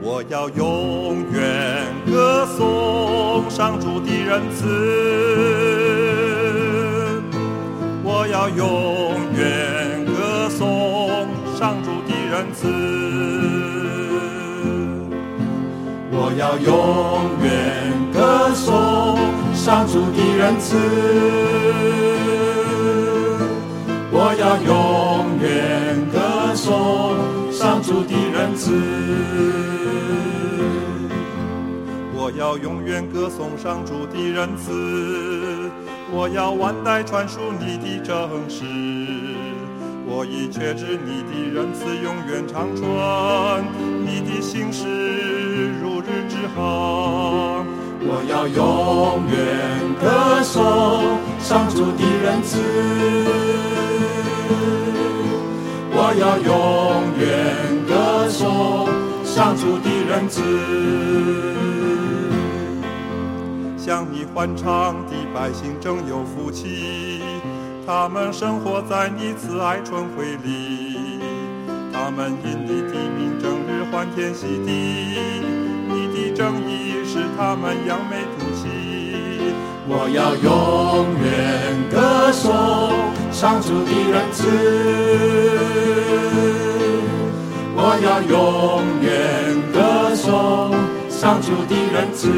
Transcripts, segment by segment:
我要永远歌颂上主的仁慈，我要永远歌颂上主的仁慈，我要永远歌颂上主的仁慈，我要永远歌颂上主的仁慈，我要永远歌颂上主的仁慈，我要万代传述你的正实，我已确知你的仁慈永远长存，你的信实如日之恒。我要永远歌颂上主的仁慈，我要永远歌颂上主的仁慈。向你欢唱的百姓正有福气，他们生活在你慈爱春晖里，他们因你的名正日欢天喜地，你的正义使他们扬眉吐气。我要永远歌颂上主的仁慈，我要永远歌颂上主的仁慈。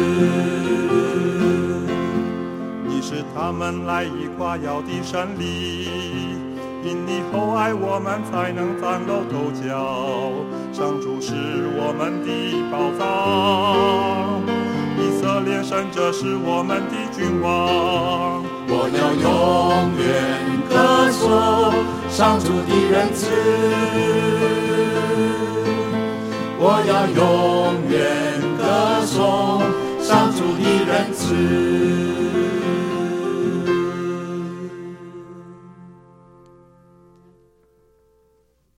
你是他们赖以夸耀的胜利，因你厚爱我们才能崭露头角，上主是我们的宝藏，以色列神这是我们的君王。我要永远歌颂上主的仁慈，我要永远歌颂上主的仁慈。